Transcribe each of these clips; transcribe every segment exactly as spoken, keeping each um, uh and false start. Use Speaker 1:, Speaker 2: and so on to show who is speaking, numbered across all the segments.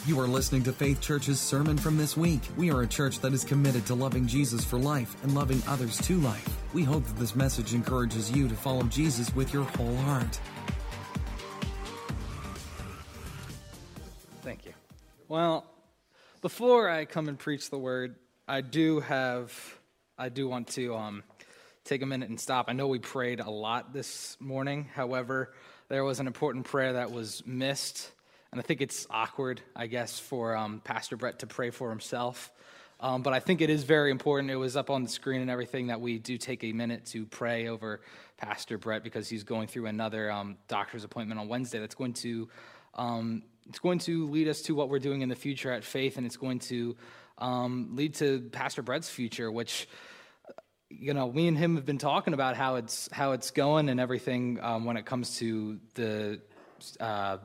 Speaker 1: You are listening to Faith Church's sermon from this week. We are a church that is committed to loving Jesus for life and loving others to life. We hope that this message encourages you to follow Jesus with your whole heart.
Speaker 2: Thank you. Well, before I come and preach the word, I do have, I do want to um, take a minute and stop. I know we prayed a lot this morning. However, there was an important prayer that was missed. And I think it's awkward, I guess, for um, Pastor Brett to pray for himself. Um, but I think it is very important. It was up on the screen and everything that we do take a minute to pray over Pastor Brett because he's going through another um, doctor's appointment on Wednesday. That's going to um, it's going to lead us to what we're doing in the future at Faith, and it's going to um, lead to Pastor Brett's future, which, you know, me and him have been talking about how it's how it's going and everything um, when it comes to the Uh,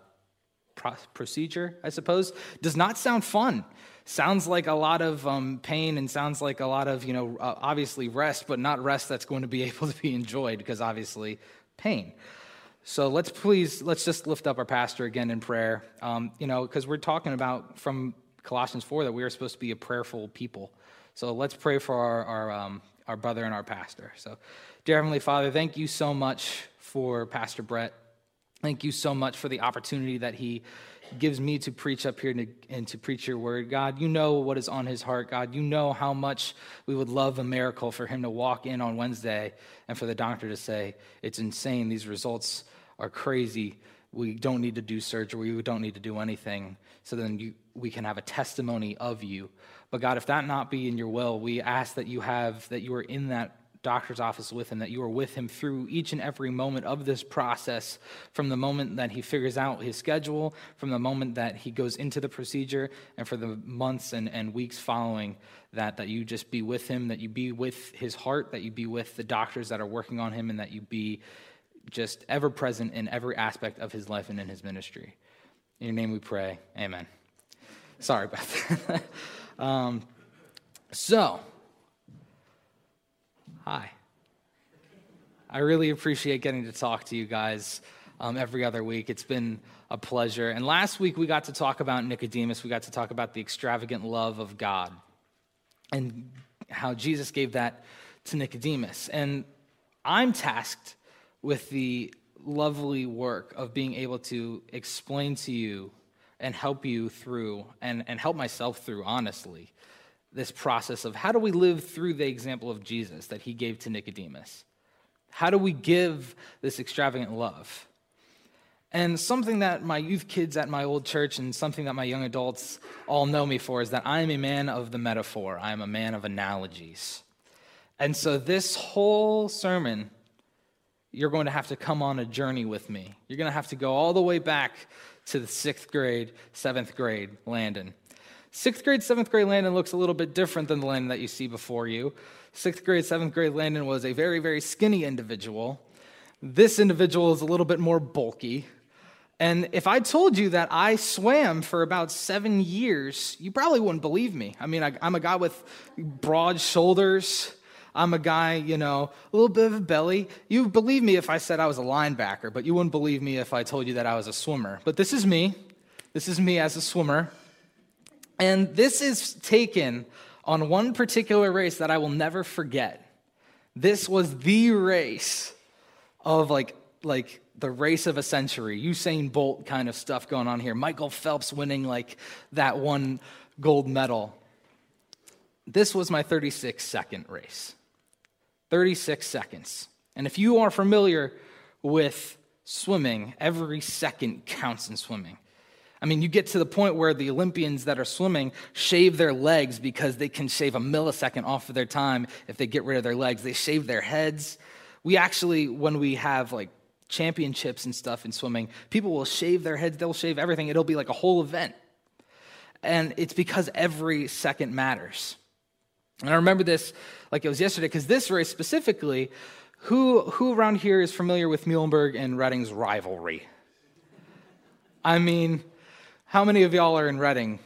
Speaker 2: procedure, I suppose. Does not sound fun. Sounds like a lot of um, pain and sounds like a lot of, you know, uh, obviously rest, but not rest that's going to be able to be enjoyed because obviously pain. So let's please, let's just lift up our pastor again in prayer, um, you know, because we're talking about from Colossians four that we are supposed to be a prayerful people. So let's pray for our, our, um, our brother and our pastor. So, dear Heavenly Father, thank you so much for Pastor Brett. Thank you so much for the opportunity that he gives me to preach up here and to preach your word. God, you know what is on his heart. God, you know how much we would love a miracle for him to walk in on Wednesday and for the doctor to say, it's insane, these results are crazy, we don't need to do surgery, we don't need to do anything, so then you, we can have a testimony of you. But God, if that not be in your will, we ask that you have, that you are in that doctor's office with him, that you are with him through each and every moment of this process, from the moment that he figures out his schedule, from the moment that he goes into the procedure, and for the months and, and weeks following that, that you just be with him, that you be with his heart, that you be with the doctors that are working on him, and that you be just ever present in every aspect of his life and in his ministry. In your name we pray, amen. Sorry about that. um, so, Hi. I really appreciate getting to talk to you guys um, every other week. It's been a pleasure. And last week we got to talk about Nicodemus. We got to talk about the extravagant love of God and how Jesus gave that to Nicodemus. And I'm tasked with the lovely work of being able to explain to you and help you through, and, and help myself through, honestly, this process of how do we live through the example of Jesus that he gave to Nicodemus? How do we give this extravagant love? And something that my youth kids at my old church and something that my young adults all know me for is that I am a man of the metaphor. I am a man of analogies. And so this whole sermon, you're going to have to come on a journey with me. You're going to have to go all the way back to the sixth grade, seventh grade Landon. Sixth grade, seventh grade Landon looks a little bit different than the Landon that you see before you. Sixth grade, seventh grade Landon was a very, very skinny individual. This individual is a little bit more bulky. And if I told you that I swam for about seven years, you probably wouldn't believe me. I mean, I, I'm a guy with broad shoulders. I'm a guy, you know, a little bit of a belly. You would believe me if I said I was a linebacker, but you wouldn't believe me if I told you that I was a swimmer. But this is me. This is me as a swimmer. And this is taken on one particular race that I will never forget. This was the race of like, like the race of a century, Usain Bolt kind of stuff going on here. Michael Phelps winning like that one gold medal. This was my thirty-six second race. thirty-six seconds. And if you are familiar with swimming, every second counts in swimming. I mean, you get to the point where the Olympians that are swimming shave their legs because they can shave a millisecond off of their time if they get rid of their legs. They shave their heads. We actually, when we have like championships and stuff in swimming, people will shave their heads. They'll shave everything. It'll be like a whole event. And it's because every second matters. And I remember this like it was yesterday because this race specifically, who, who around here is familiar with Muhlenberg and Reading's rivalry? I mean, how many of y'all are in Reading?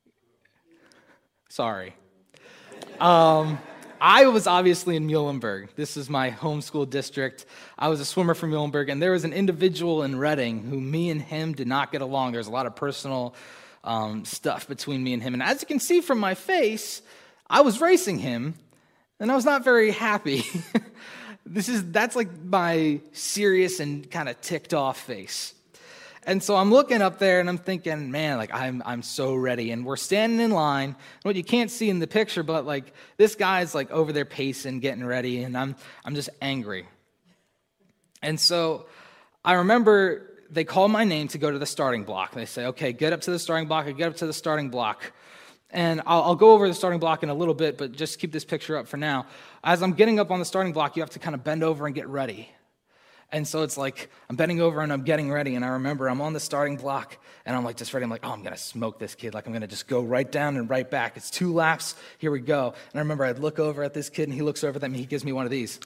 Speaker 2: Sorry. Um, I was obviously in Muhlenberg. This is my home school district. I was a swimmer from Muhlenberg, and there was an individual in Reading who me and him did not get along. There was a lot of personal um, stuff between me and him. And as you can see from my face, I was racing him, and I was not very happy. This is that's like my serious and kind of ticked off face. And so I'm looking up there and I'm thinking, man, like I'm I'm so ready. And we're standing in line. What you can't see in the picture, but like this guy's like over there pacing, getting ready, and I'm I'm just angry. And so I remember they call my name to go to the starting block. They say, okay, get up to the starting block. I get up to the starting block. And I'll, I'll go over the starting block in a little bit, but just keep this picture up for now. As I'm getting up on the starting block, you have to kind of bend over and get ready. And so it's like I'm bending over and I'm getting ready. And I remember I'm on the starting block and I'm like just ready. I'm like, oh, I'm going to smoke this kid. Like I'm going to just go right down and right back. It's two laps. Here we go. And I remember I'd look over at this kid and he looks over at them and he gives me one of these.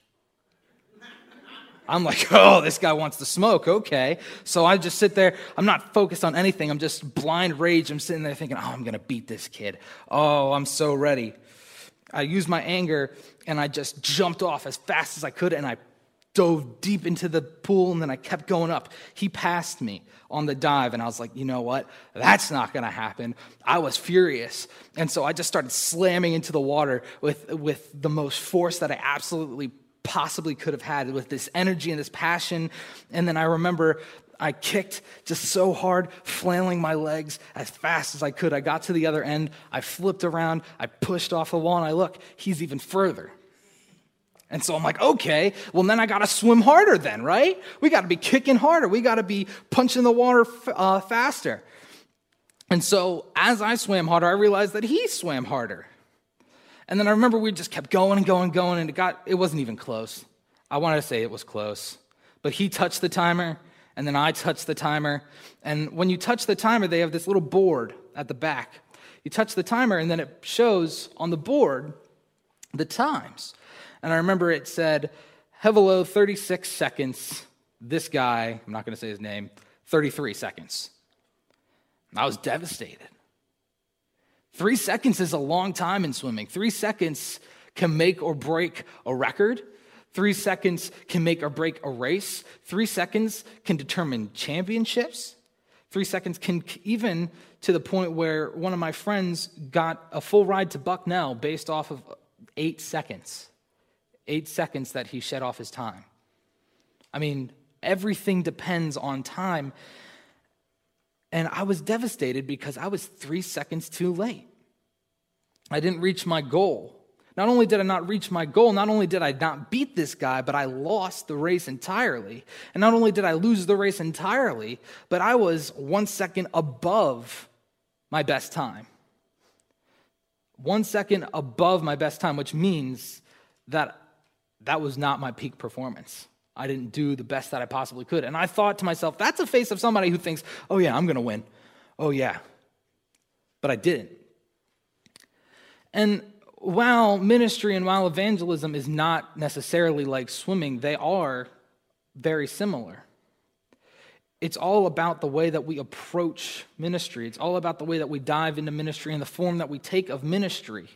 Speaker 2: I'm like, oh, this guy wants to smoke. Okay. So I just sit there. I'm not focused on anything. I'm just blind rage. I'm sitting there thinking, oh, I'm going to beat this kid. Oh, I'm so ready. I used my anger and I just jumped off as fast as I could and I dove deep into the pool and then I kept going up. He passed me on the dive and I was like, you know what? That's not going to happen. I was furious. And so I just started slamming into the water with, with the most force that I absolutely possibly could have had, with this energy and this passion. And then I remember I kicked just so hard, flailing my legs as fast as I could. I got to the other end. I flipped around. I pushed off the wall and I look, he's even further. And so I'm like, okay, well then I got to swim harder then, right? We got to be kicking harder. We got to be punching the water uh, faster. And so as I swam harder, I realized that he swam harder. And then I remember we just kept going and going and going, and it got it wasn't even close. I wanted to say it was close. But he touched the timer, and then I touched the timer. And when you touch the timer, they have this little board at the back. You touch the timer, and then it shows on the board the times. And I remember it said, Hevelo, thirty-six seconds. This guy, I'm not going to say his name, thirty-three seconds. And I was devastated. Three seconds is a long time in swimming. Three seconds can make or break a record. Three seconds can make or break a race. Three seconds can determine championships. Three seconds can even to the point where one of my friends got a full ride to Bucknell based off of eight seconds. Eight seconds that he shed off his time. I mean, everything depends on time. And I was devastated because I was three seconds too late. I didn't reach my goal. Not only did I not reach my goal, not only did I not beat this guy, but I lost the race entirely. And not only did I lose the race entirely, but I was one second above my best time. One second above my best time, which means that that was not my peak performance. I didn't do the best that I possibly could. And I thought to myself, that's a face of somebody who thinks, oh yeah, I'm going to win. Oh yeah. But I didn't. And while ministry and while evangelism is not necessarily like swimming, they are very similar. It's all about the way that we approach ministry. It's all about the way that we dive into ministry and the form that we take of ministry.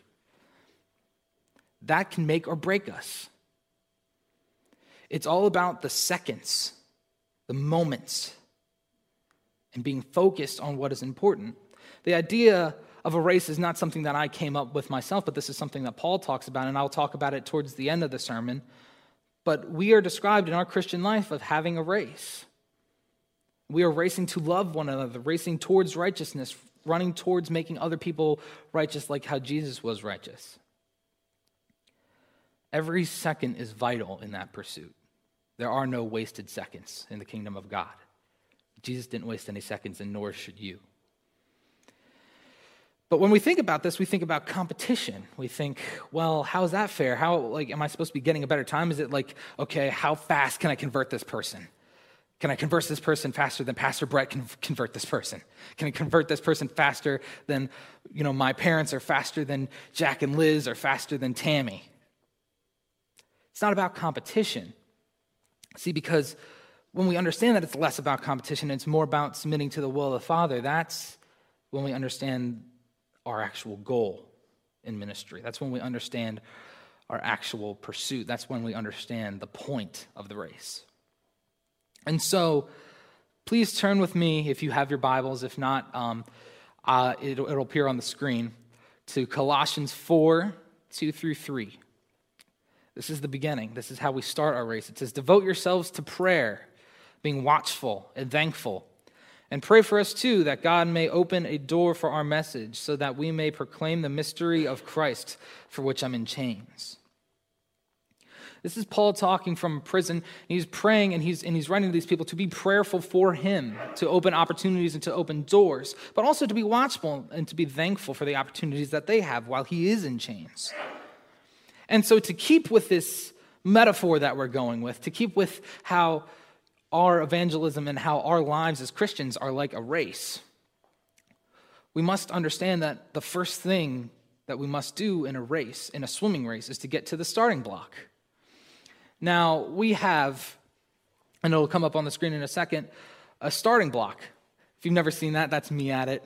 Speaker 2: That can make or break us. It's all about the seconds, the moments, and being focused on what is important. The idea of a race is not something that I came up with myself, but this is something that Paul talks about, and I'll talk about it towards the end of the sermon. But we are described in our Christian life of having a race. We are racing to love one another, racing towards righteousness, running towards making other people righteous like how Jesus was righteous. Every second is vital in that pursuit. There are no wasted seconds in the kingdom of God. Jesus didn't waste any seconds, and nor should you. But when we think about this, we think about competition. We think, well, how is that fair? How, like, am I supposed to be getting a better time? Is it like, okay, how fast can I convert this person? Can I convert this person faster than Pastor Brett can convert this person? Can I convert this person faster than, you know, my parents, or faster than Jack and Liz, or faster than Tammy? It's not about competition. See, because when we understand that it's less about competition, it's more about submitting to the will of the Father, that's when we understand our actual goal in ministry. That's when we understand our actual pursuit. That's when we understand the point of the race. And so please turn with me, if you have your Bibles. If not, um, uh, it'll, it'll appear on the screen, to Colossians four, two through three. This is the beginning. This is how we start our race. It says, devote yourselves to prayer, being watchful and thankful. And pray for us, too, that God may open a door for our message so that we may proclaim the mystery of Christ, for which I'm in chains. This is Paul talking from prison. He's praying and he's, and he's writing to these people to be prayerful for him, to open opportunities and to open doors, but also to be watchful and to be thankful for the opportunities that they have while he is in chains. And so to keep with this metaphor that we're going with, to keep with how our evangelism and how our lives as Christians are like a race, we must understand that the first thing that we must do in a race, in a swimming race, is to get to the starting block. Now, we have, and it'll come up on the screen in a second, a starting block. If you've never seen that, that's me at it.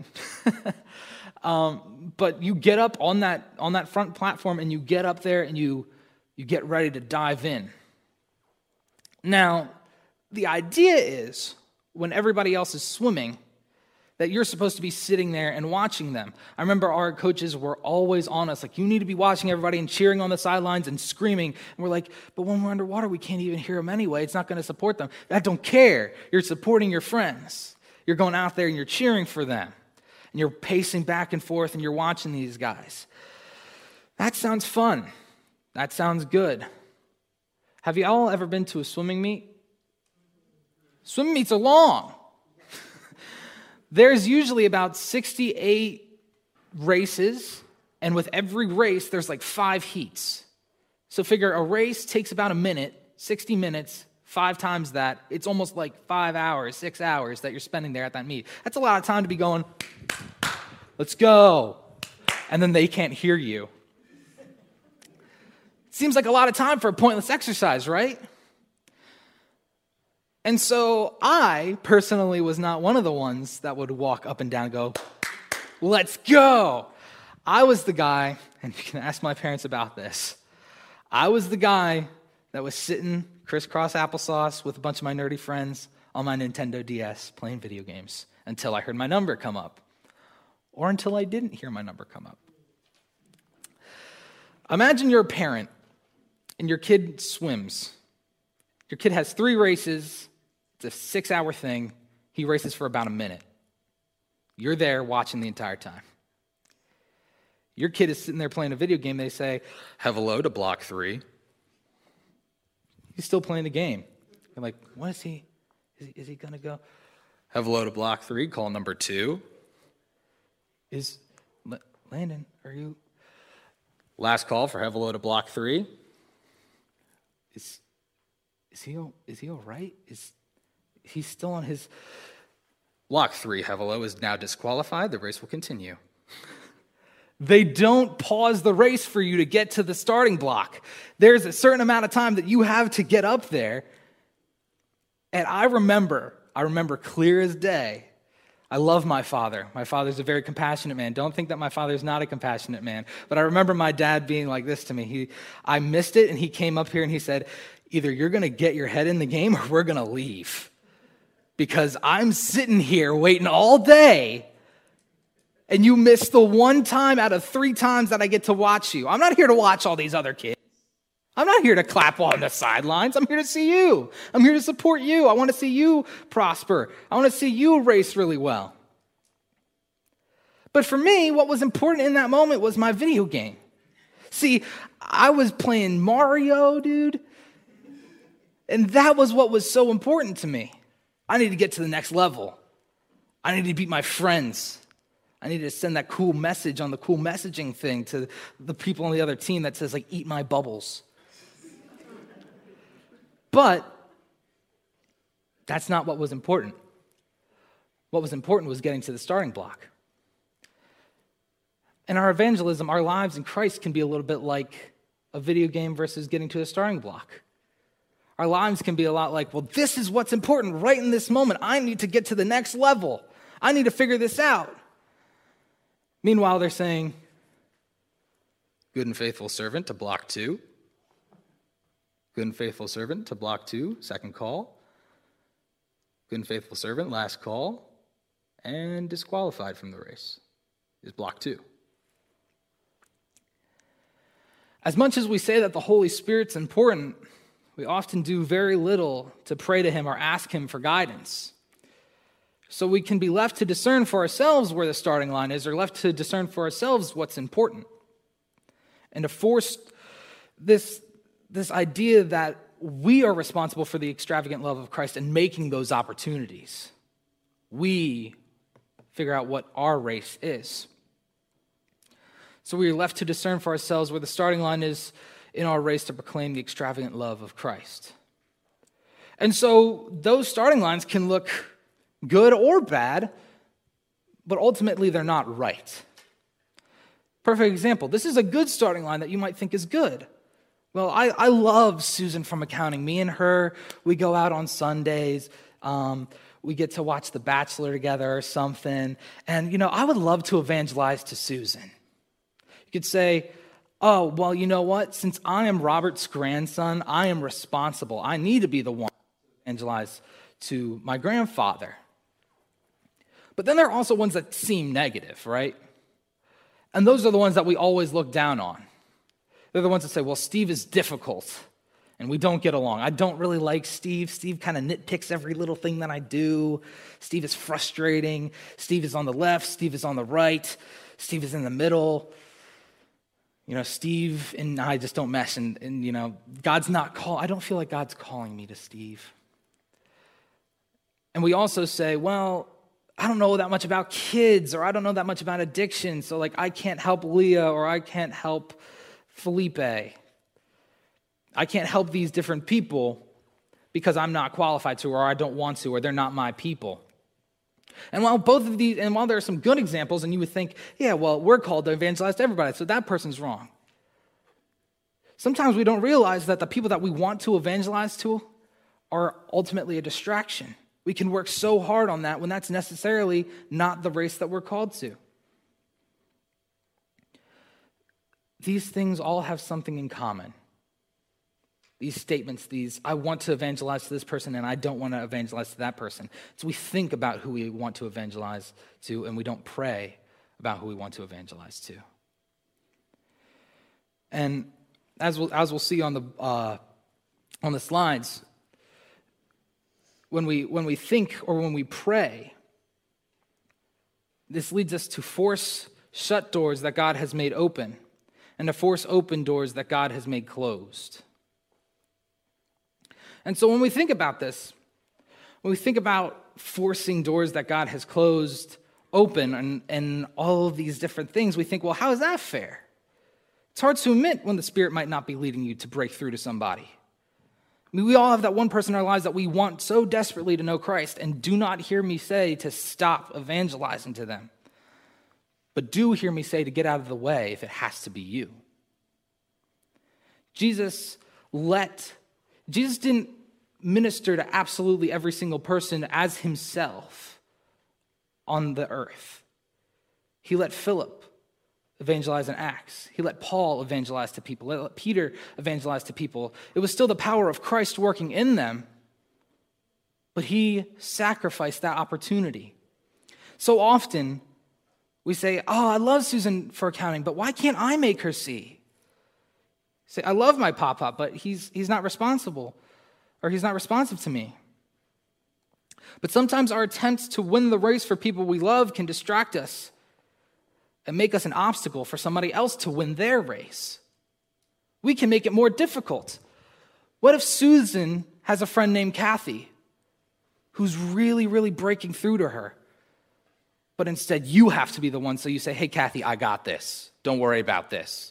Speaker 2: um, but you get up on that on that front platform, and you get up there, and you you get ready to dive in. Now, the idea is, when everybody else is swimming, that you're supposed to be sitting there and watching them. I remember our coaches were always on us, like, you need to be watching everybody and cheering on the sidelines and screaming. And we're like, but when we're underwater, we can't even hear them anyway. It's not going to support them. I don't care. You're supporting your friends. You're going out there and you're cheering for them. And you're pacing back and forth and you're watching these guys. That sounds fun. That sounds good. Have you all ever been to a swimming meet? Swimming meets are long. There's usually about sixty-eight races, and with every race, there's like five heats. So figure a race takes about a minute, sixty minutes, five times that. It's almost like five hours, six hours that you're spending there at that meet. That's a lot of time to be going, let's go. And then they can't hear you. Seems like a lot of time for a pointless exercise, right? And so I personally was not one of the ones that would walk up and down and go, let's go. I was the guy, and you can ask my parents about this, I was the guy that was sitting crisscross applesauce with a bunch of my nerdy friends on my Nintendo D S playing video games until I heard my number come up, or until I didn't hear my number come up. Imagine you're a parent, and your kid swims. Your kid has three races. It's a six-hour thing. He races for about a minute. You're there watching the entire time. Your kid is sitting there playing a video game. They say, have hello to block three. He's still playing the game. You're like, what is he? Is he, is he going to go? Have hello to block three. Call number two. Is, Landon, are you? Last call for have hello to block three. Is, is he, is he all right? Is He's still on his... Block three, have hello, is now disqualified. The race will continue. They don't pause the race for you to get to the starting block. There's a certain amount of time that you have to get up there. And I remember, I remember clear as day, I love my father. My father's a very compassionate man. Don't think that my father's not a compassionate man. But I remember my dad being like this to me. He, I missed it, and he came up here and he said, either you're going to get your head in the game or we're going to leave. Because I'm sitting here waiting all day, and you missed the one time out of three times that I get to watch you. I'm not here to watch all these other kids. I'm not here to clap on the sidelines. I'm here to see you. I'm here to support you. I want to see you prosper. I want to see you race really well. But for me, what was important in that moment was my video game. See, I was playing Mario, dude, and that was what was so important to me. I need to get to the next level. I need to beat my friends. I need to send that cool message on the cool messaging thing to the people on the other team that says, like, eat my bubbles. But that's not what was important. What was important was getting to the starting block. In our evangelism, our lives in Christ can be a little bit like a video game versus getting to a starting block. Our lives can be a lot like, well, this is what's important right in this moment. I need to get to the next level. I need to figure this out. Meanwhile, they're saying, good and faithful servant to block two. Good and faithful servant to block two, second call. Good and faithful servant, last call, and disqualified from the race is block two. As much as we say that the Holy Spirit's important, we often do very little to pray to him or ask him for guidance. So we can be left to discern for ourselves where the starting line is, or left to discern for ourselves what's important. And to force this, this idea that we are responsible for the extravagant love of Christ and making those opportunities. We figure out what our race is. So we are left to discern for ourselves where the starting line is in our race to proclaim the extravagant love of Christ. And so those starting lines can look good or bad, but ultimately they're not right. Perfect example. This is a good starting line that you might think is good. Well, I, I love Susan from accounting. Me and her, we go out on Sundays. Um, we get to watch The Bachelor together or something. And, you know, I would love to evangelize to Susan. You could say, oh, well, you know what? Since I am Robert's grandson, I am responsible. I need to be the one to evangelize to my grandfather. But then there are also ones that seem negative, right? And those are the ones that we always look down on. They're the ones that say, well, Steve is difficult, and we don't get along. I don't really like Steve. Steve kind of nitpicks every little thing that I do. Steve is frustrating. Steve is on the left. Steve is on the right. Steve is in the middle. You know, Steve and I just don't mesh, and, and you know, God's not call. I don't feel like God's calling me to Steve. And we also say, well, I don't know that much about kids, or I don't know that much about addiction, so like I can't help Leah, or I can't help Felipe. I can't help these different people because I'm not qualified to, or I don't want to, or they're not my people. And while both of these, and while there are some good examples, and you would think, yeah, well, we're called to evangelize to everybody, so that person's wrong. Sometimes we don't realize that the people that we want to evangelize to are ultimately a distraction. We can work so hard on that when that's necessarily not the race that we're called to. These things all have something in common. These statements, these, I want to evangelize to this person and I don't want to evangelize to that person. So we think about who we want to evangelize to, and we don't pray about who we want to evangelize to. And as we'll, as we'll see on the uh, on the slides, when we when we think or when we pray, this leads us to force shut doors that God has made open, and to force open doors that God has made closed. And so when we think about this, when we think about forcing doors that God has closed open and, and all of these different things, we think, well, how is that fair? It's hard to admit when the Spirit might not be leading you to break through to somebody. I mean, we all have that one person in our lives that we want so desperately to know Christ, and do not hear me say to stop evangelizing to them. But do hear me say to get out of the way if it has to be you. Jesus let, Jesus didn't minister to absolutely every single person as himself on the earth. He let Philip evangelize in Acts. He let Paul evangelize to people. He let Peter evangelize to people. It was still the power of Christ working in them, but he sacrificed that opportunity. So often, we say, oh, I love Susan for accounting, but why can't I make her see? Say, I love my pop-up, but he's he's not responsible, or he's not responsive to me. But sometimes our attempts to win the race for people we love can distract us and make us an obstacle for somebody else to win their race. We can make it more difficult. What if Susan has a friend named Kathy who's really, really breaking through to her? But instead, you have to be the one, so you say, hey, Kathy, I got this. Don't worry about this.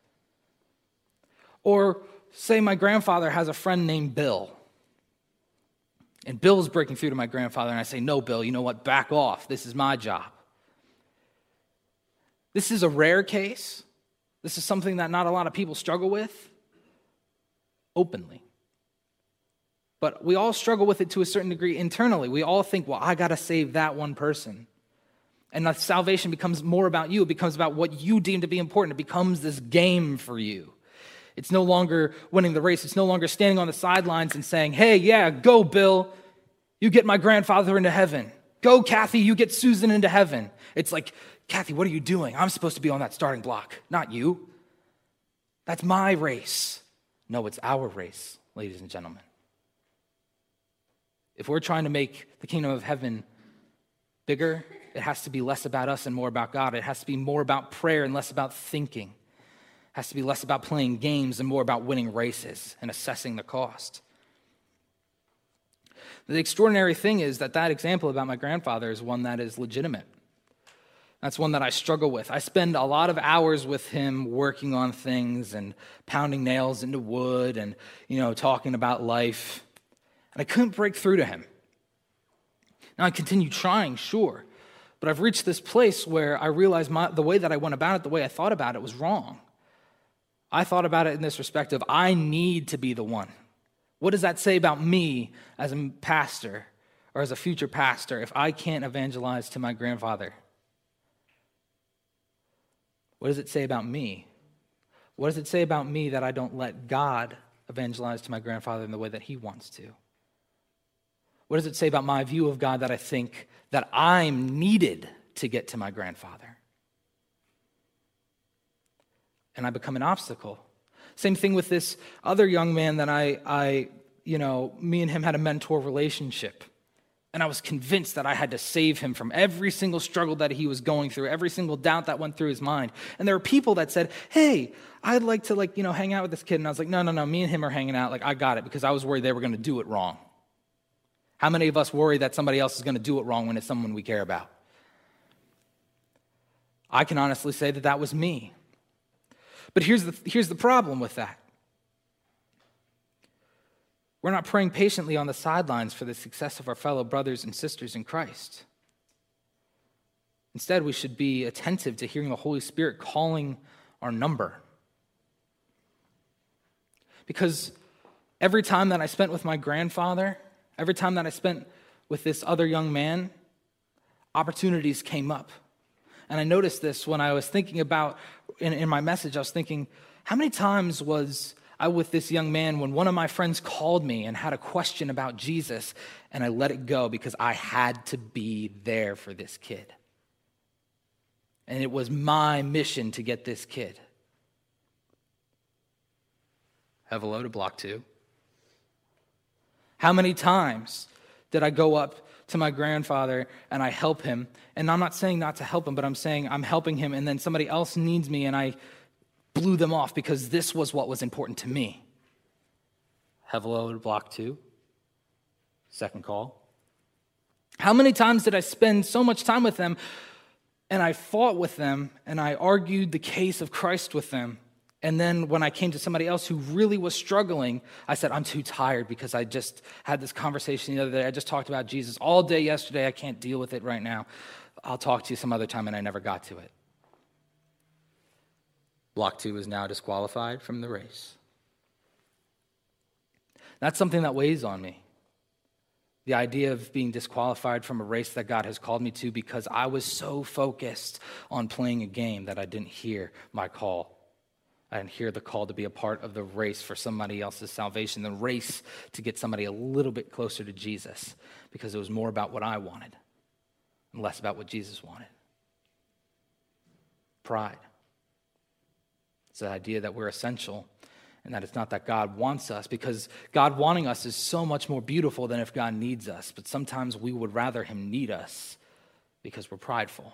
Speaker 2: Or say my grandfather has a friend named Bill, and Bill's breaking through to my grandfather, and I say, no, Bill, you know what? Back off. This is my job. This is a rare case. This is something that not a lot of people struggle with openly. But we all struggle with it to a certain degree internally. We all think, well, I got to save that one person. And that salvation becomes more about you. It becomes about what you deem to be important. It becomes this game for you. It's no longer winning the race. It's no longer standing on the sidelines and saying, hey, yeah, go, Bill. You get my grandfather into heaven. Go, Kathy, you get Susan into heaven. It's like, Kathy, what are you doing? I'm supposed to be on that starting block, not you. That's my race. No, it's our race, ladies and gentlemen. If we're trying to make the kingdom of heaven bigger, it has to be less about us and more about God. It has to be more about prayer and less about thinking. It has to be less about playing games and more about winning races and assessing the cost. The extraordinary thing is that that example about my grandfather is one that is legitimate. That's one that I struggle with. I spend a lot of hours with him working on things and pounding nails into wood and, you know, talking about life. And I couldn't break through to him. Now, I continue trying, sure. But I've reached this place where I realize my, the way that I went about it, the way I thought about it was wrong. I thought about it in this respect of I need to be the one. What does that say about me as a pastor or as a future pastor if I can't evangelize to my grandfather? What does it say about me? What does it say about me that I don't let God evangelize to my grandfather in the way that he wants to? What does it say about my view of God that I think that I'm needed to get to my grandfather? And I become an obstacle. Same thing with this other young man that I, I, you know, me and him had a mentor relationship. And I was convinced that I had to save him from every single struggle that he was going through, every single doubt that went through his mind. And there were people that said, hey, I'd like to, like, you know, hang out with this kid. And I was like, no, no, no, me and him are hanging out. Like, I got it, because I was worried they were going to do it wrong. How many of us worry that somebody else is going to do it wrong when it's someone we care about? I can honestly say that that was me. But here's the, here's the problem with that. We're not praying patiently on the sidelines for the success of our fellow brothers and sisters in Christ. Instead, we should be attentive to hearing the Holy Spirit calling our number. Because every time that I spent with my grandfather, every time that I spent with this other young man, opportunities came up. And I noticed this when I was thinking about, in, in my message, I was thinking, how many times was I with this young man when one of my friends called me and had a question about Jesus, and I let it go because I had to be there for this kid. And it was my mission to get this kid. Have hello to block two. How many times did I go up to my grandfather and I help him? And I'm not saying not to help him, but I'm saying I'm helping him, and then somebody else needs me and I blew them off because this was what was important to me. Have hello to block two. Second call. How many times did I spend so much time with them and I fought with them and I argued the case of Christ with them? And then when I came to somebody else who really was struggling, I said, I'm too tired because I just had this conversation the other day. I just talked about Jesus all day yesterday. I can't deal with it right now. I'll talk to you some other time, and I never got to it. Block two is now disqualified from the race. That's something that weighs on me. The idea of being disqualified from a race that God has called me to because I was so focused on playing a game that I didn't hear my call. I didn't hear the call to be a part of the race for somebody else's salvation, the race to get somebody a little bit closer to Jesus, because it was more about what I wanted and less about what Jesus wanted. Pride. It's the idea that we're essential and that it's not that God wants us, because God wanting us is so much more beautiful than if God needs us. But sometimes we would rather him need us because we're prideful.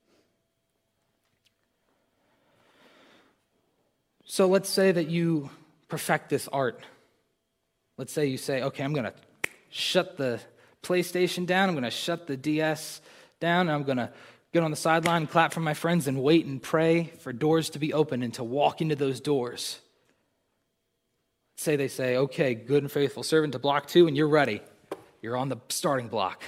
Speaker 2: So let's say that you perfect this art. Let's say you say, okay, I'm going to shut the PlayStation down. I'm going to shut the D S down. And I'm going to get on the sideline and clap for my friends and wait and pray for doors to be open and to walk into those doors. Say they say, okay, good and faithful servant to block two, and you're ready. You're on the starting block.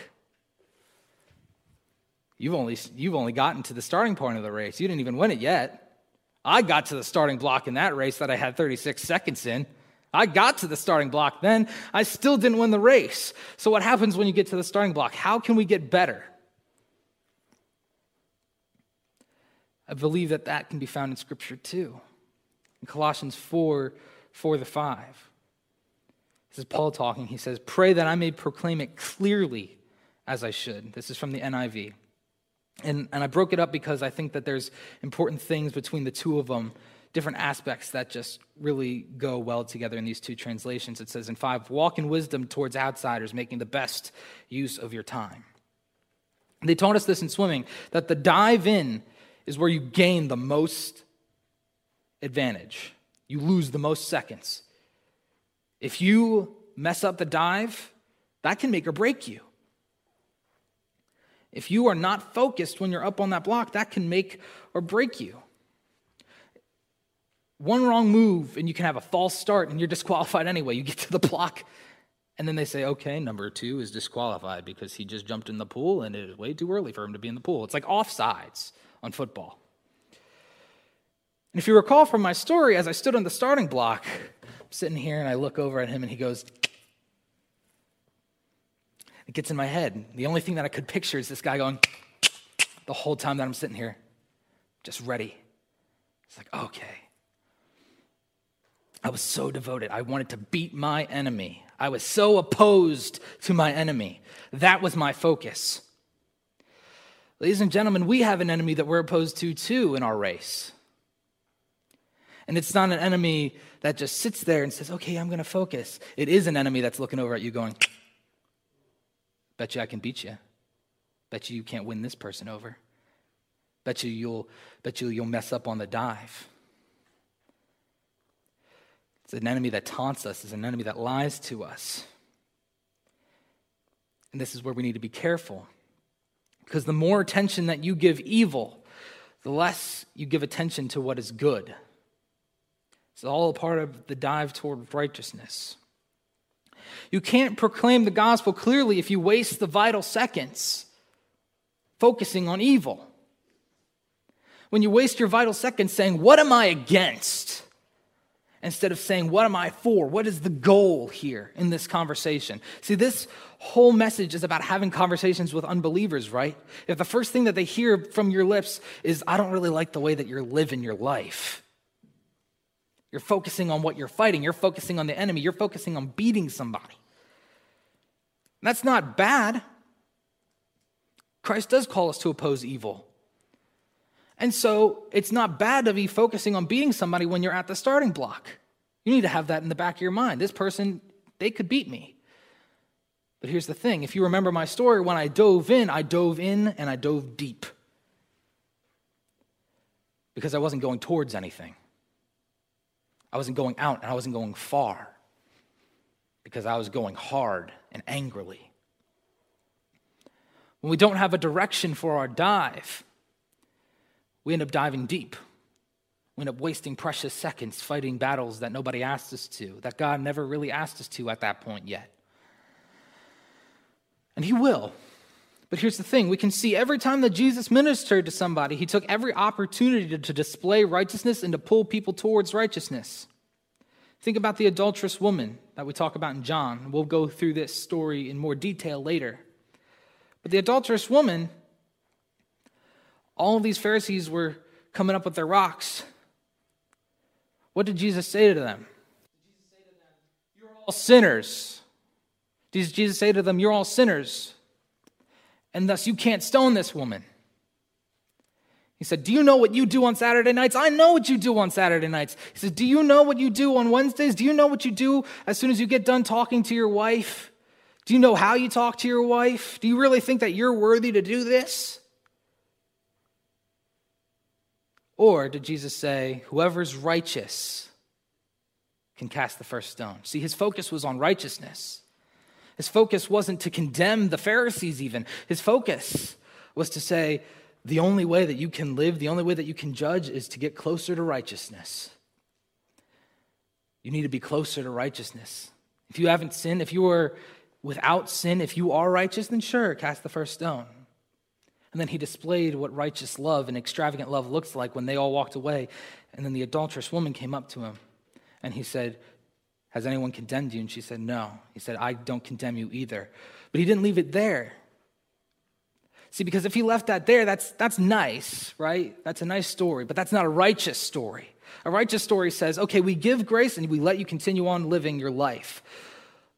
Speaker 2: You've only, you've only gotten to the starting point of the race. You didn't even win it yet. I got to the starting block in that race that I had thirty-six seconds in. I got to the starting block then. I still didn't win the race. So what happens when you get to the starting block? How can we get better? I believe that that can be found in Scripture too. In Colossians four, four to five. This is Paul talking. He says, pray that I may proclaim it clearly as I should. This is from the N I V. And, and I broke it up because I think that there's important things between the two of them, different aspects that just really go well together in these two translations. It says in five, walk in wisdom towards outsiders, making the best use of your time. They taught us this in swimming, that the dive in is where you gain the most advantage. You lose the most seconds. If you mess up the dive, that can make or break you. If you are not focused when you're up on that block, that can make or break you. One wrong move and you can have a false start and you're disqualified anyway. You get to the block and then they say, okay, number two is disqualified because he just jumped in the pool and it is way too early for him to be in the pool. It's like offsides on football. And if you recall from my story, as I stood on the starting block, I'm sitting here and I look over at him and he goes, it gets in my head. The only thing that I could picture is this guy going the whole time that I'm sitting here, just ready. It's like, okay. I was so devoted. I wanted to beat my enemy. I was so opposed to my enemy. That was my focus. Ladies and gentlemen, we have an enemy that we're opposed to too in our race. And it's not an enemy that just sits there and says, okay, I'm going to focus. It is an enemy that's looking over at you going, bet you I can beat you. Bet you you can't win this person over. Bet you you'll, bet you you'll mess up on the dive. It's an enemy that taunts us. It's an enemy that lies to us. And this is where we need to be careful. Because the more attention that you give evil, the less you give attention to what is good. It's all a part of the dive toward righteousness. You can't proclaim the gospel clearly if you waste the vital seconds focusing on evil. When you waste your vital seconds saying, what am I against? Instead of saying, what am I for? What is the goal here in this conversation? See, this whole message is about having conversations with unbelievers, right? If the first thing that they hear from your lips is, I don't really like the way that you're living your life. You're focusing on what you're fighting. You're focusing on the enemy. You're focusing on beating somebody. That's not bad. Christ does call us to oppose evil. And so it's not bad to be focusing on beating somebody when you're at the starting block. You need to have that in the back of your mind. This person, they could beat me. But here's the thing. If you remember my story, when I dove in, I dove in and I dove deep. Because I wasn't going towards anything. I wasn't going out and I wasn't going far. Because I was going hard and angrily. When we don't have a direction for our dive, we end up diving deep. We end up wasting precious seconds fighting battles that nobody asked us to, that God never really asked us to at that point yet. And he will. But here's the thing. We can see every time that Jesus ministered to somebody, he took every opportunity to, to display righteousness and to pull people towards righteousness. Think about the adulterous woman that we talk about in John. We'll go through this story in more detail later. But the adulterous woman, all of these Pharisees were coming up with their rocks. What did Jesus say to them? Did Jesus say to them, you're all sinners? Did Jesus say to them, you're all sinners, and thus you can't stone this woman? He said, do you know what you do on Saturday nights? I know what you do on Saturday nights. He said, do you know what you do on Wednesdays? Do you know what you do as soon as you get done talking to your wife? Do you know how you talk to your wife? Do you really think that you're worthy to do this? Or did Jesus say, whoever's righteous can cast the first stone? See, his focus was on righteousness. His focus wasn't to condemn the Pharisees even. His focus was to say, the only way that you can live, the only way that you can judge is to get closer to righteousness. You need to be closer to righteousness. If you haven't sinned, if you are without sin, if you are righteous, then sure, cast the first stone. And then he displayed what righteous love and extravagant love looks like when they all walked away. And then the adulterous woman came up to him and he said, has anyone condemned you? And she said, no. He said, I don't condemn you either. But he didn't leave it there. See, because if he left that there, that's that's nice, right? That's a nice story, but that's not a righteous story. A righteous story says, okay, we give grace and we let you continue on living your life.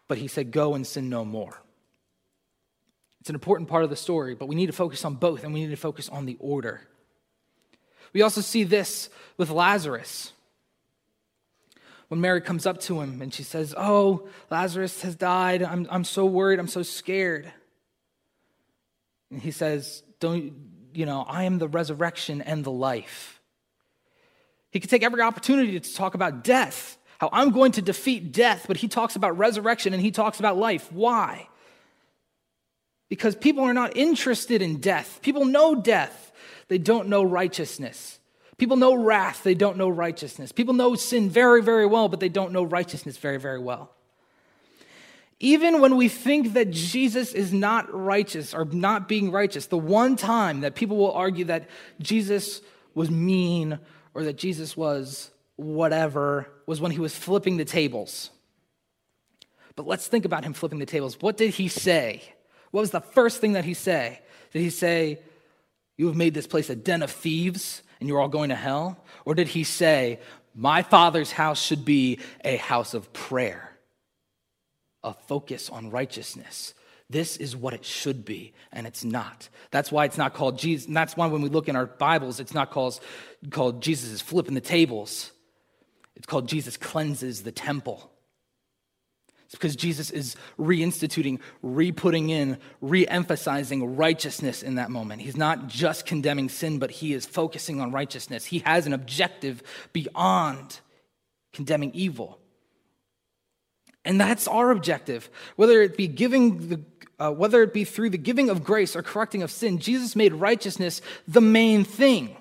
Speaker 2: but he said, go and sin no more. It's an important part of the story, but we need to focus on both, and we need to focus on the order. We also see this with Lazarus. When Mary comes up to him and she says, oh, Lazarus has died. I'm, I'm so worried. I'm so scared. And he says, don't, you know, I am the resurrection and the life. He could take every opportunity to talk about death, how I'm going to defeat death, but he talks about resurrection and he talks about life. Why? Because people are not interested in death. People know death. They don't know righteousness. People know wrath, they don't know righteousness. People know sin very, very well, but they don't know righteousness very, very well. Even when we think that Jesus is not righteous or not being righteous, the one time that people will argue that Jesus was mean or that Jesus was whatever was when he was flipping the tables. But let's think about him flipping the tables. What did he say? What was the first thing that he said? Did he say, you have made this place a den of thieves and you're all going to hell? Or did he say, my Father's house should be a house of prayer, a focus on righteousness? This is what it should be, and it's not. That's why it's not called Jesus. And that's why when we look in our Bibles, it's not called, called Jesus is flipping the tables. It's called Jesus cleanses the temple. It's because Jesus is reinstituting, re-putting in, re-emphasizing righteousness in that moment. He's not just condemning sin, but he is focusing on righteousness. He has an objective beyond condemning evil. And that's our objective. Whether it be giving the, uh, whether it be through the giving of grace or correcting of sin, Jesus made righteousness the main thing.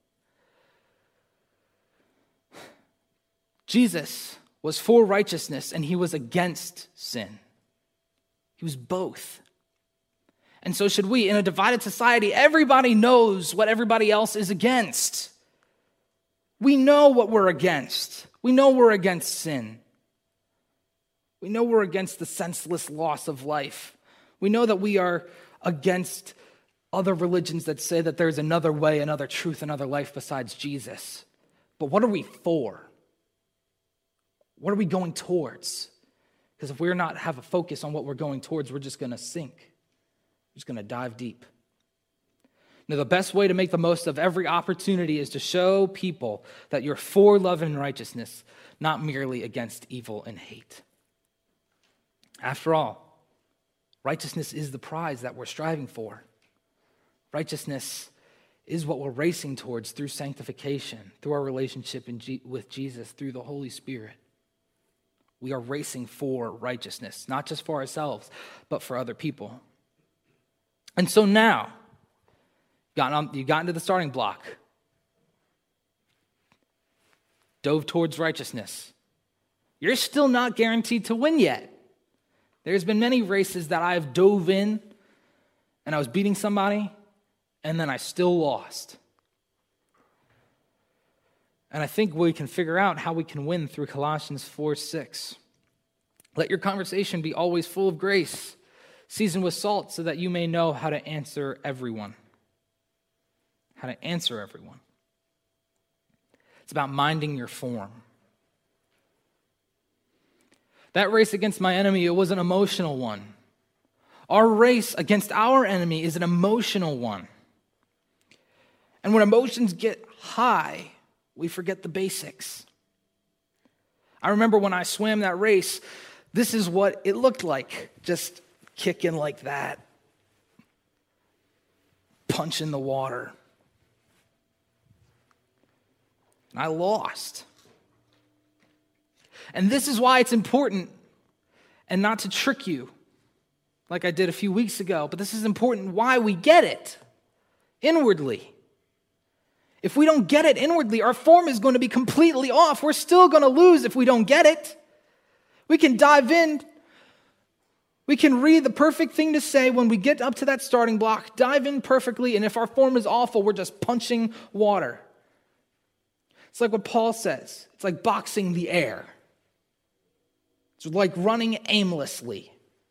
Speaker 2: Jesus was for righteousness and he was against sin. He was both. And so should we. In a divided society, everybody knows what everybody else is against. We know what we're against. We know we're against sin. We know we're against the senseless loss of life. We know that we are against other religions that say that there's another way, another truth, another life besides Jesus. But what are we for? What are we going towards? Because if we're not have a focus on what we're going towards, we're just going to sink. We're just going to dive deep. Now, the best way to make the most of every opportunity is to show people that you're for love and righteousness, not merely against evil and hate. After all, righteousness is the prize that we're striving for. Righteousness is what we're racing towards through sanctification, through our relationship in G- with Jesus, through the Holy Spirit. We are racing for righteousness, not just for ourselves, but for other people. And so now, got on, you got into the starting block, dove towards righteousness. You're still not guaranteed to win yet. There's been many races that I've dove in, and I was beating somebody, and then I still lost. And I think we can figure out how we can win through Colossians four six. Let your conversation be always full of grace, seasoned with salt, so that you may know how to answer everyone. How to answer everyone. It's about minding your form. That race against my enemy, it was an emotional one. Our race against our enemy is an emotional one. And when emotions get high, we forget the basics. I remember when I swam that race, this is what it looked like, just kicking like that, punching the water. And I lost. And this is why it's important, and not to trick you like I did a few weeks ago, but this is important why we get it inwardly. If we don't get it inwardly, our form is going to be completely off. We're still going to lose if we don't get it. We can dive in. We can read the perfect thing to say when we get up to that starting block, dive in perfectly, and if our form is awful, we're just punching water. It's like what Paul says. It's like boxing the air. It's like running aimlessly.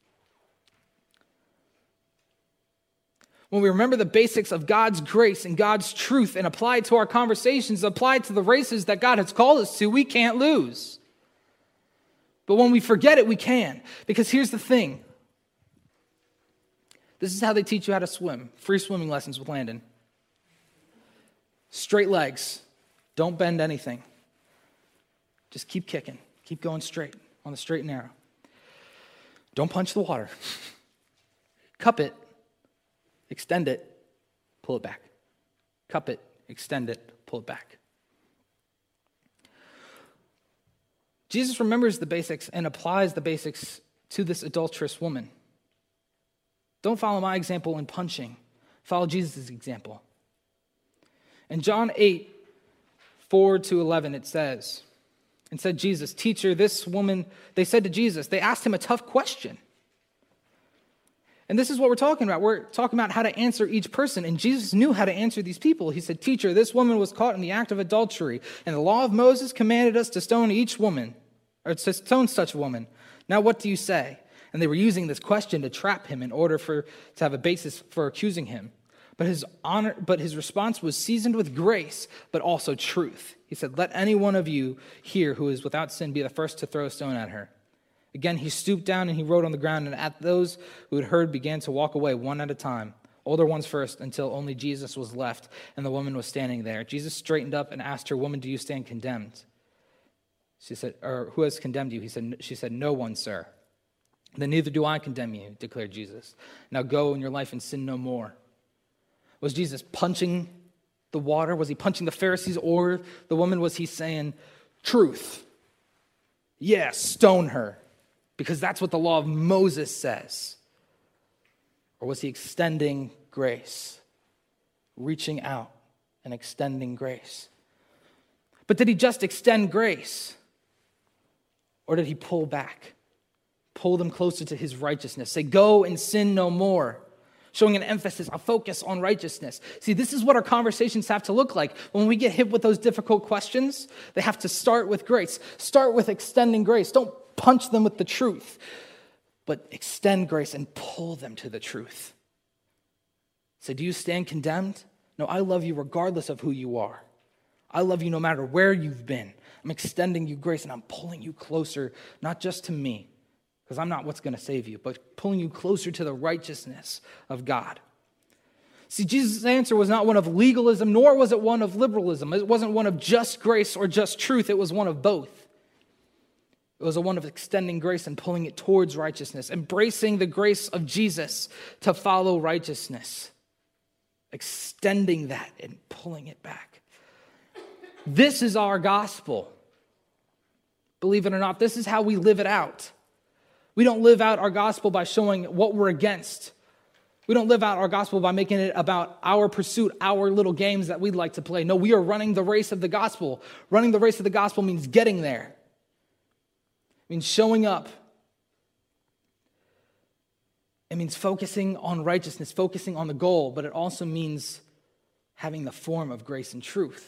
Speaker 2: When we remember the basics of God's grace and God's truth and apply it to our conversations, apply it to the races that God has called us to, we can't lose. But when we forget it, we can. Because here's the thing. This is how they teach you how to swim. Free swimming lessons with Landon. Straight legs. Don't bend anything. Just keep kicking. Keep going straight on the straight and narrow. Don't punch the water. Cup it. Extend it. Pull it back. Cup it. Extend it. Pull it back. Jesus remembers the basics and applies the basics to this adulterous woman. Don't follow my example in punching. Follow Jesus' example. In John eight, four to eleven, it says, and said Jesus, "Teacher, this woman," they said to Jesus, they asked him a tough question. And this is what we're talking about. We're talking about how to answer each person. And Jesus knew how to answer these people. He said, "Teacher, this woman was caught in the act of adultery. And the law of Moses commanded us to stone each woman, or to stone such a woman. Now what do you say?" And they were using this question to trap him in order for to have a basis for accusing him. But his honor, but his response was seasoned with grace, but also truth. He said, "Let any one of you here who is without sin be the first to throw a stone at her." Again, he stooped down and he wrote on the ground, and at those who had heard began to walk away one at a time, older ones first, until only Jesus was left, and the woman was standing there. Jesus straightened up and asked her, "Woman, do you stand condemned?" She said, "Or who has condemned you?" He said, she said, "No one, sir." "Then neither do I condemn you," declared Jesus. "Now go in your life and sin no more." Was Jesus punching the water? Was he punching the Pharisees or the woman? Was he saying, truth? Yes, stone her, because that's what the law of Moses says. Or was he extending grace, reaching out and extending grace? But did he just extend grace? Or did he pull back? Pull them closer to his righteousness. Say, go and sin no more. Showing an emphasis, a focus on righteousness. See, this is what our conversations have to look like. When we get hit with those difficult questions, they have to start with grace. Start with extending grace. Don't punch them with the truth, but extend grace and pull them to the truth. Say, do you stand condemned? No, I love you regardless of who you are. I love you no matter where you've been. I'm extending you grace and I'm pulling you closer, not just to me, because I'm not what's going to save you, but pulling you closer to the righteousness of God. See, Jesus' answer was not one of legalism, nor was it one of liberalism. It wasn't one of just grace or just truth. It was one of both. It was a one of extending grace and pulling it towards righteousness, embracing the grace of Jesus to follow righteousness, extending that and pulling it back. This is our gospel. Believe it or not, this is how we live it out. We don't live out our gospel by showing what we're against. We don't live out our gospel by making it about our pursuit, our little games that we'd like to play. No, we are running the race of the gospel. Running the race of the gospel means getting there. It means showing up. It means focusing on righteousness, focusing on the goal, but it also means having the form of grace and truth.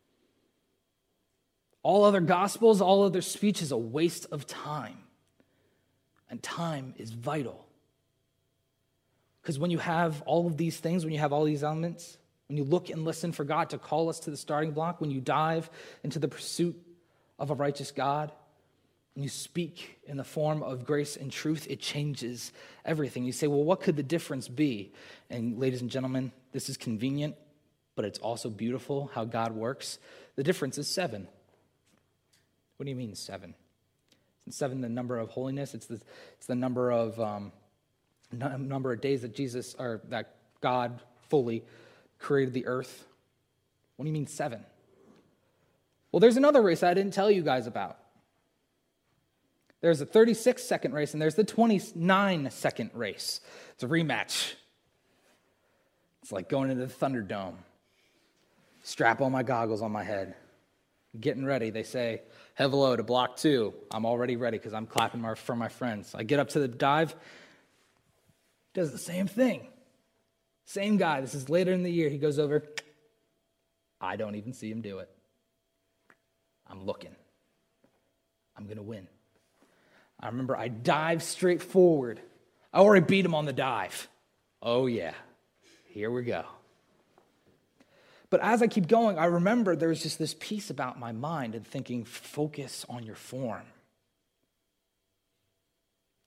Speaker 2: All other gospels, all other speech is a waste of time. And time is vital. Because when you have all of these things, when you have all these elements, when you look and listen for God to call us to the starting block, when you dive into the pursuit of a righteous God, and you speak in the form of grace and truth, it changes everything. You say, well, what could the difference be? And ladies and gentlemen, this is convenient, but it's also beautiful how God works. The difference is seven. What do you mean seven? Isn't seven the number of holiness? It's the it's the number of um, n- number of days that Jesus or that God fully created the earth. What do you mean seven? Well, there's another race I didn't tell you guys about. There's a thirty-six second race and there's the twenty-nine second race. It's a rematch. It's like going into the Thunderdome. Strap all my goggles on my head. Getting ready. They say, hello to block two. I'm already ready because I'm clapping my, for my friends. I get up to the dive. Does the same thing. Same guy. This is later in the year. He goes over. I don't even see him do it. I'm looking. I'm going to win. I remember I dived straight forward. I already beat him on the dive. Oh, yeah. Here we go. But as I keep going, I remember there's just this piece about my mind and thinking, focus on your form.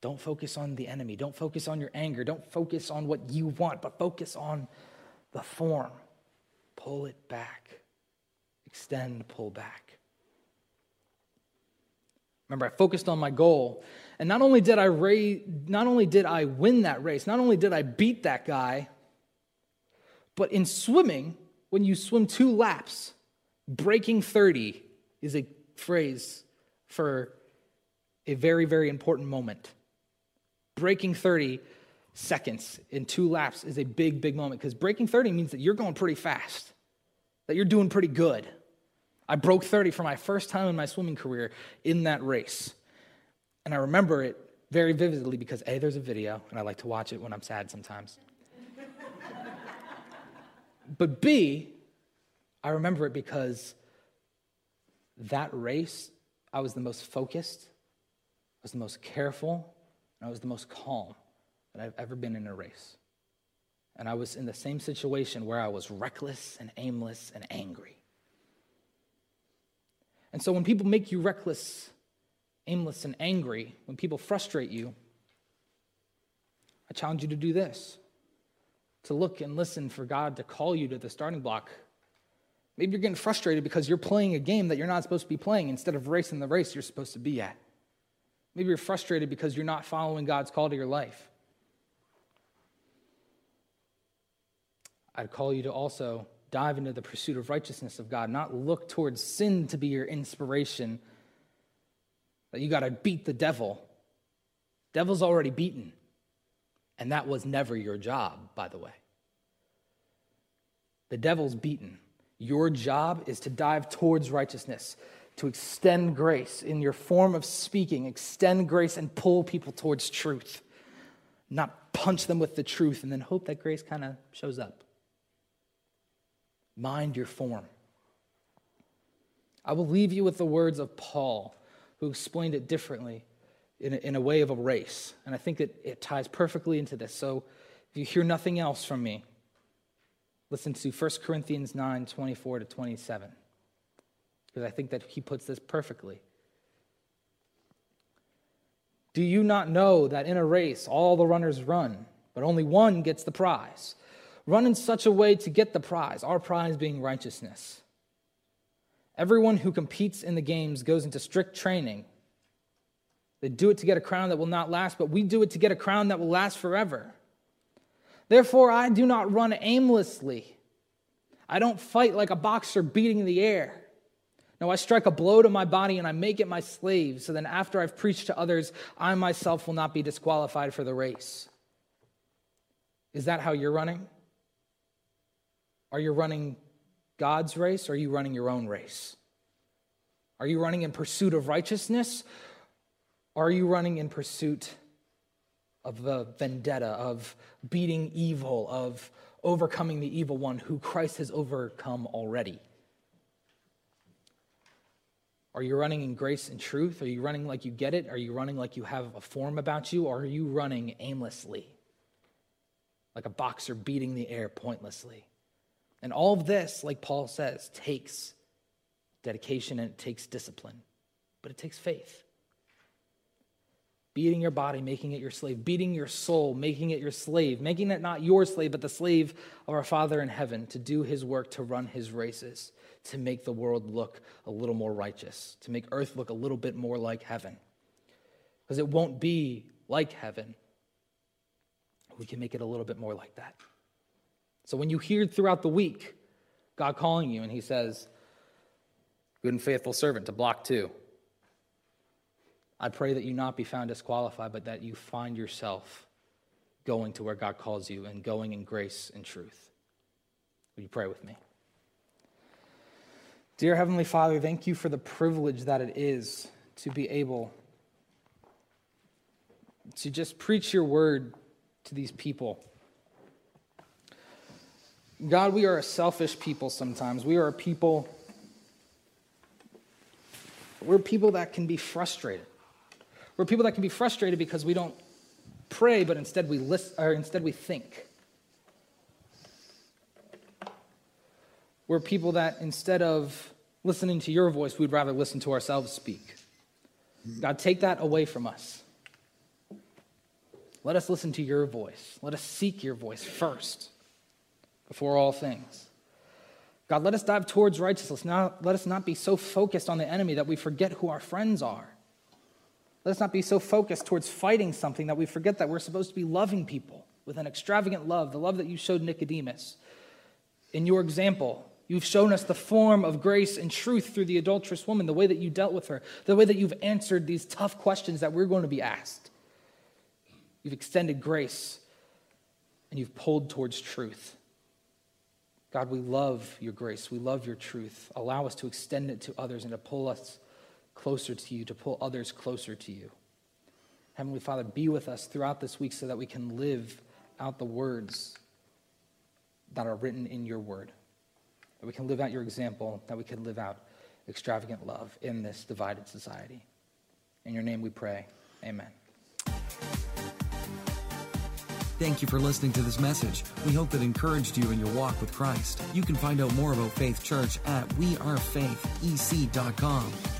Speaker 2: Don't focus on the enemy. Don't focus on your anger. Don't focus on what you want, but focus on the form. Pull it back. Extend, pull back. Remember, I focused on my goal, and not only did I ra- not only did I win that race, not only did I beat that guy, but in swimming, when you swim two laps, breaking thirty is a phrase for a very, very important moment. Breaking thirty seconds in two laps is a big, big moment, because breaking thirty means that you're going pretty fast, that you're doing pretty good. I broke thirty for my first time in my swimming career in that race. And I remember it very vividly because A, there's a video, and I like to watch it when I'm sad sometimes. But B, I remember it because that race, I was the most focused, I was the most careful, and I was the most calm that I've ever been in a race. And I was in the same situation where I was reckless and aimless and angry. And so when people make you reckless, aimless, and angry, when people frustrate you, I challenge you to do this, to look and listen for God to call you to the starting block. Maybe you're getting frustrated because you're playing a game that you're not supposed to be playing instead of racing the race you're supposed to be at. Maybe you're frustrated because you're not following God's call to your life. I'd call you to also dive into the pursuit of righteousness of God, not look towards sin to be your inspiration, that you got to beat the devil. Devil's already beaten, and that was never your job, by the way. The devil's beaten. Your job is to dive towards righteousness, to extend grace in your form of speaking, extend grace and pull people towards truth, not punch them with the truth and then hope that grace kind of shows up. Mind your form. I will leave you with the words of Paul, who explained it differently in a, in a way of a race. And I think that it ties perfectly into this. So if you hear nothing else from me, listen to First Corinthians nine, twenty-four to twenty-seven. Because I think that he puts this perfectly. Do you not know that in a race all the runners run, but only one gets the prize? Run in such a way to get the prize, our prize being righteousness. Everyone who competes in the games goes into strict training. They do it to get a crown that will not last, but we do it to get a crown that will last forever. Therefore, I do not run aimlessly. I don't fight like a boxer beating the air. No, I strike a blow to my body and I make it my slave, so then after I've preached to others, I myself will not be disqualified for the race. Is that how you're running? Are you running God's race, or are you running your own race? Are you running in pursuit of righteousness, or are you running in pursuit of the vendetta, of beating evil, of overcoming the evil one who Christ has overcome already? Are you running in grace and truth? Are you running like you get it? Are you running like you have a form about you? Or are you running aimlessly, like a boxer beating the air pointlessly? And all of this, like Paul says, takes dedication and it takes discipline, but it takes faith. Beating your body, making it your slave. Beating your soul, making it your slave. Making it not your slave, but the slave of our Father in heaven, to do his work, to run his races, to make the world look a little more righteous, to make earth look a little bit more like heaven. Because it won't be like heaven. We can make it a little bit more like that. So when you hear throughout the week God calling you and he says, good and faithful servant to block two, I pray that you not be found disqualified, but that you find yourself going to where God calls you and going in grace and truth. Will you pray with me? Dear Heavenly Father, thank you for the privilege that it is to be able to just preach your word to these people. God, we are a selfish people sometimes. We are a people, we're people that can be frustrated. We're people that can be frustrated because we don't pray, but instead we listen, or instead we think. We're people that instead of listening to your voice, we'd rather listen to ourselves speak. God, take that away from us. Let us listen to your voice. Let us seek your voice first, before all things. God, let us dive towards righteousness. Now, let us not be so focused on the enemy that we forget who our friends are. Let us not be so focused towards fighting something that we forget that we're supposed to be loving people with an extravagant love, the love that you showed Nicodemus. In your example, you've shown us the form of grace and truth through the adulterous woman, the way that you dealt with her, the way that you've answered these tough questions that we're going to be asked. You've extended grace, and you've pulled towards truth. God, we love your grace. We love your truth. Allow us to extend it to others and to pull us closer to you, to pull others closer to you. Heavenly Father, be with us throughout this week so that we can live out the words that are written in your word, that we can live out your example, that we can live out extravagant love in this divided society. In your name we pray, amen.
Speaker 1: Thank you for listening to this message. We hope it encouraged you in your walk with Christ. You can find out more about Faith Church at we are faith e c dot com.